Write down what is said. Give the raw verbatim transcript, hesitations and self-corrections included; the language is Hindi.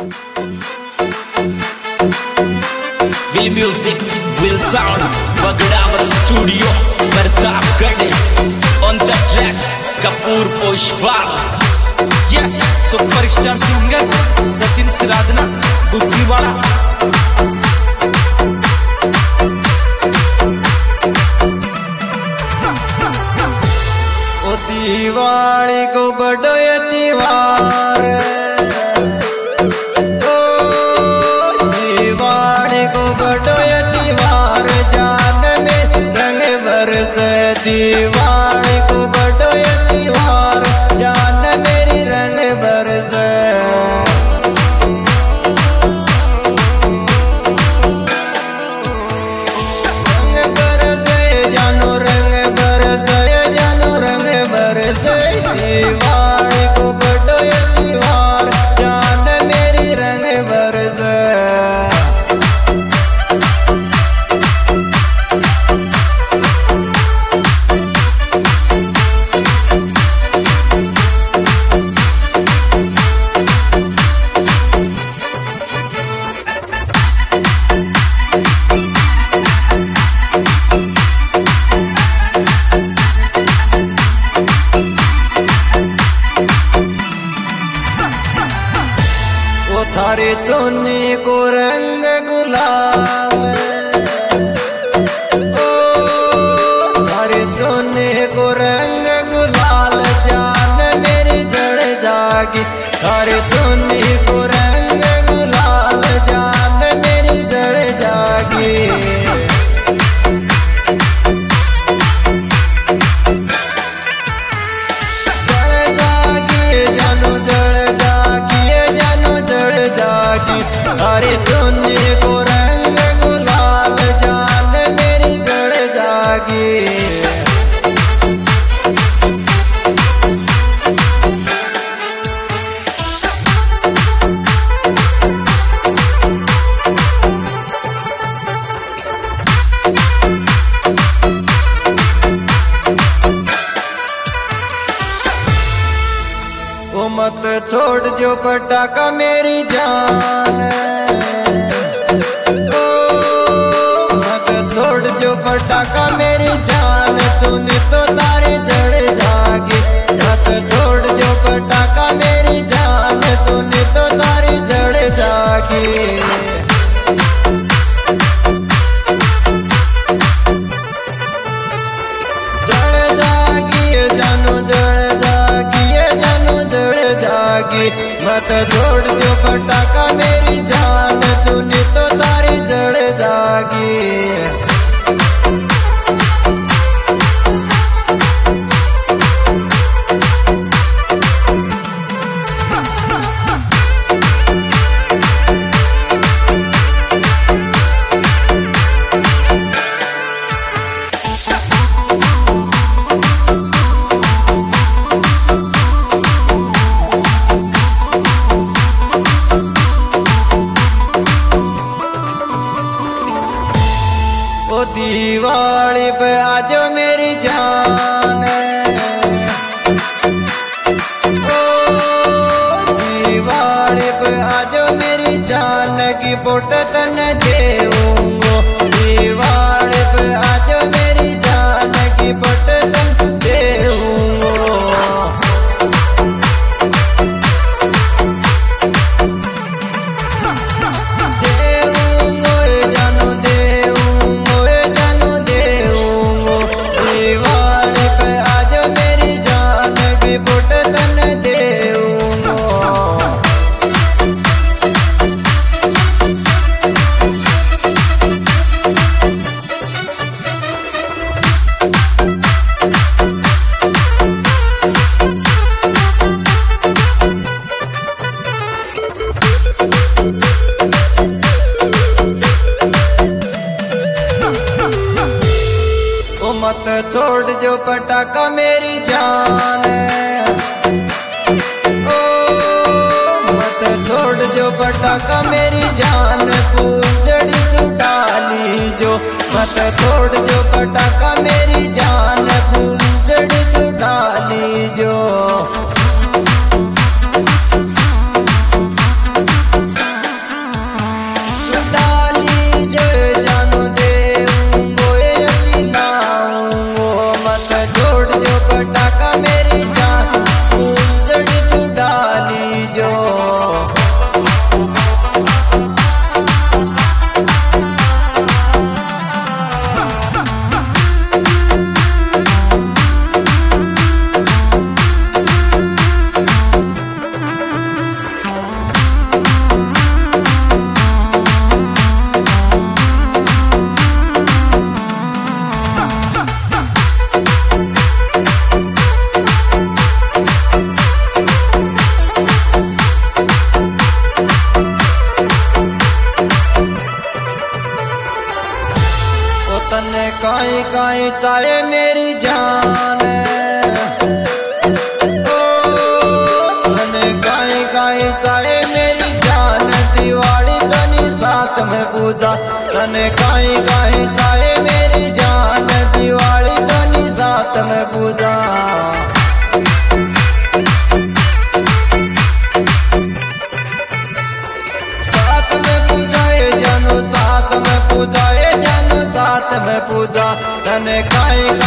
Will music, will sound, Bagdawar Studio, Pratapgarh. On the track, Kapoor Pushpal. Yeah, superstar singer Sachin Siradna, Bujjiwala. ओ दिवाली को बड़ो ये त्योहार, ओ दिवाली को बड़ो ये त्योहार, जान में रंग बरस। दिवाली को बड़ो ये त्योहार, जान मेरी रंग बरस। रंग बरस जानो रंग बरस, जानो रंग बरस। दिवाली को बड़ो ये त्योहार, जान मेरी रंग बरस। थारे सोने को रंग गुलाल, ओ थारे सोने को रंग गुलाल, जान मेरी जड़ जागी। थारे सोने को रंग गुलाल, जान मेरी जड़ जागी। जड़ जागी जानो जड़ जागी, जानो जड़ जागी। थारे सोने को रंग गुलाल, जान मेरी जड़ जागी। ओ मत छोड़ जो पटाखा मेरी जान, ओ मत छोड़ जो पटाखा मेरी जान, सुनी तो तारी जड़ जागी। मत छोड़ जो पटाखा मेरी जान, सुनी तो तारी जड़ जागी। जड़ जागी जानो जड़ जागी, जानो जड़ जागी। मत छोड़ जो पटाखा मेरी जान, सुनी तो तारी जड़ जागी। ओ दिवाली पे आजो मेरी जान, ओ दिवाली पे आजो मेरी जान की पोट तन देऊंगो। दिवाली पे आजो मेरी जान की पोट तन देऊंगो। देऊंगो जानो देऊंगो, जानो देऊंगो। दिवाली पे आजो मेरी जान की पोट तन देऊंगो। ओ मत छोड़ जो पटाखा मेरी जान, ओ मत छोड़ जो पटाखा मेरी जान, फूलझड़ी छुटा ली जो। मत छोड़ जो पटाखा मेरी जान, फूलझड़ी छुटा ली जो। काई काई चाहे मेरी जान, ओ तने काई काई चाहे मेरी जान, दिवाली तनी साथ में पूजा। तने काई काई चाहे मेरी जान, दिवाली तनी साथ में पूजा। साथ में पूजाए जानू, साथ में पूजाए जानू, साथ में पूजा। तने काई